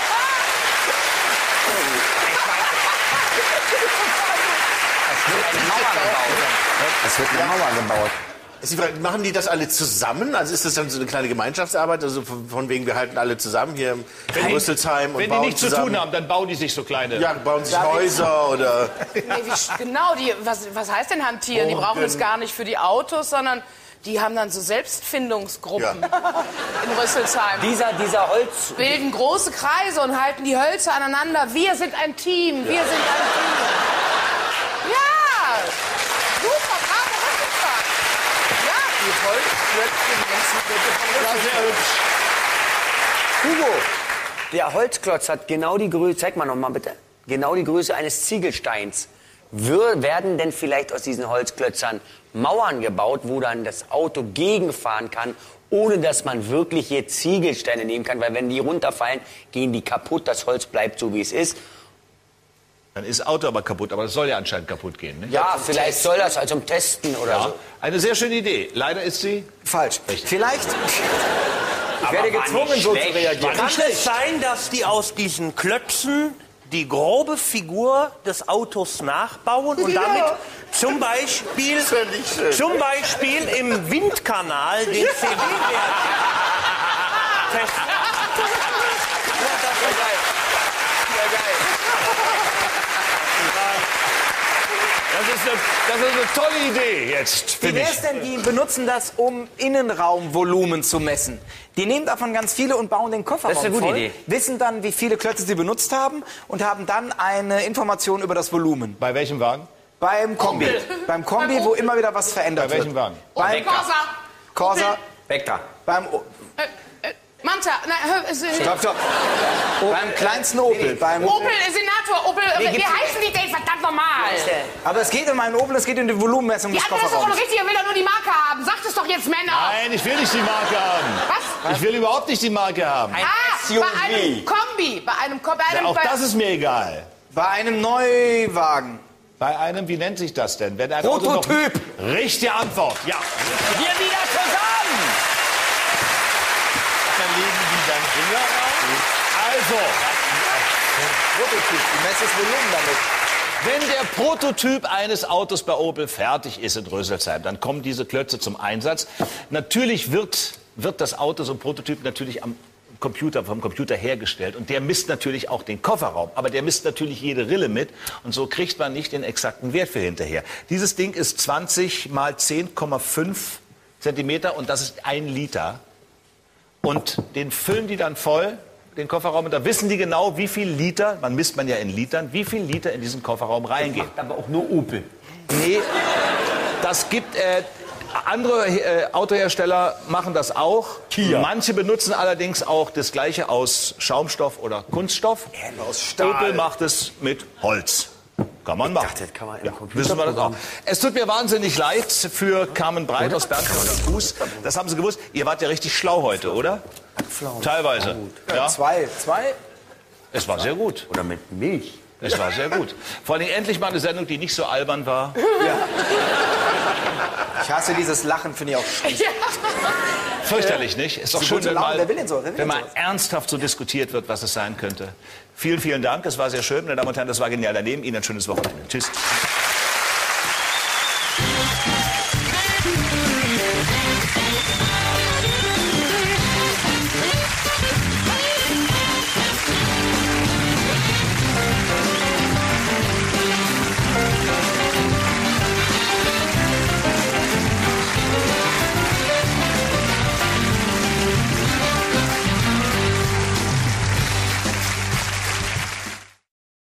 Es wird eine Mauer gebaut. Ist die Frage, machen die das alle zusammen? Also ist das dann so eine kleine Gemeinschaftsarbeit? Also von wegen, wir halten alle zusammen hier in Rüsselsheim und Wenn die bauen nichts zu zusammen. tun haben, dann bauen die sich so kleine... Ja, bauen sich Häuser oder... Nee, genau, was heißt denn hantieren? Die brauchen es gar nicht für die Autos, sondern die haben dann so Selbstfindungsgruppen in Rüsselsheim. Dieser Holz... Bilden große Kreise und halten die Hölzer aneinander. Wir sind ein Team, wir sind ein Team. Ja, super, bravo, Rüsselsheim. Ja, die Holzklötze. Hugo, der Holzklotz hat genau die Größe, zeig mal noch mal bitte, genau die Größe eines Ziegelsteins. Werden denn vielleicht aus diesen Holzklötzern Mauern gebaut, wo dann das Auto gegenfahren kann, ohne dass man wirklich hier Ziegelsteine nehmen kann? Weil wenn die runterfallen, gehen die kaputt, das Holz bleibt so, wie es ist. Dann ist das Auto aber kaputt, aber das soll ja anscheinend kaputt gehen. Ne? Ja, vielleicht soll das also zum Testen oder so. Eine sehr schöne Idee. Leider ist sie... Falsch. Richtig. Vielleicht. Ich werde war gezwungen, nicht so zu schlecht. reagieren. Kann es sein, dass die aus diesen Klötzen die grobe Figur des Autos nachbauen und damit zum Beispiel im Windkanal den CD-Wert testen? Das ist eine tolle Idee jetzt, Wie finde wäre ich. es denn, die benutzen das, um Innenraumvolumen zu messen? Die nehmen davon ganz viele und bauen den Kofferraum Das ist eine gute voll, Idee. wissen dann, wie viele Klötze sie benutzt haben und haben dann eine Information über das Volumen. Bei welchem Wagen? Beim Kombi. Beim Kombi, wo immer wieder was verändert Bei welchem wird. Wagen? Beim Corsa. Corsa, Vectra. beim... Manta, nein, Stopp, stopp. Beim kleinsten Opel. Beim Opel, Senator, Opel, wie heißen die denn verdammt normal? Aber es geht um einen Opel, es geht um die Volumenmessung Die des andere ist doch Kofferraums. richtig, er will doch nur die Marke haben. Sagt es doch jetzt, Männer. Nein, ich will nicht die Marke haben. Was? Ich will überhaupt nicht die Marke haben. Bei einem Kombi, bei einem Ja, auch das ist mir egal. Bei einem Neuwagen. Bei einem, wie nennt sich das denn? Wenn ein Auto noch... Prototyp. Richtige Antwort, ja. Wir wieder zusammen! Dann legen die dann Finger auf. Also, Prototyp, die messe das Volumen damit. wenn der Prototyp eines Autos bei Opel fertig ist in Röselsheim, dann kommen diese Klötze zum Einsatz. Natürlich wird das Auto, so ein Prototyp, natürlich vom Computer hergestellt. Und der misst natürlich auch den Kofferraum. Aber der misst natürlich jede Rille mit. Und so kriegt man nicht den exakten Wert für hinterher. Dieses Ding ist 20 mal 10,5 Zentimeter und das ist 1 Liter. Und den füllen die dann voll, den Kofferraum. Und da wissen die genau, wie viel Liter, man misst man ja in Litern, wie viel Liter in diesen Kofferraum reingehen. Aber auch nur Opel. Nee, das gibt... andere Autohersteller machen das auch. Kia. Manche benutzen allerdings auch das Gleiche aus Schaumstoff oder Kunststoff. Aus Stahl. Opel macht es mit Holz. Kann man machen. dachte, das kann man im ja, Computer wissen wir das auch. programmieren. Es tut mir wahnsinnig leid für Carmen Breit aus Bernkastel-Kues. Das haben Sie gewusst. Ihr wart ja richtig schlau heute, oder? Teilweise. Ja, Zwei. es war sehr gut. Oder mit Milch. Es war sehr gut. Vor allem endlich mal eine Sendung, die nicht so albern war. Ich hasse dieses Lachen, finde ich auch scheiße. Ja. Fürchterlich, nicht? Ist doch Sie schön, gute wenn Laune. mal, Wer will denn so? Wer will wenn denn mal sowas? ernsthaft so diskutiert wird, was es sein könnte. Vielen, vielen Dank. Es war sehr schön. Meine Damen und Herren, das war Genial daneben. Ihnen ein schönes Wochenende. Tschüss.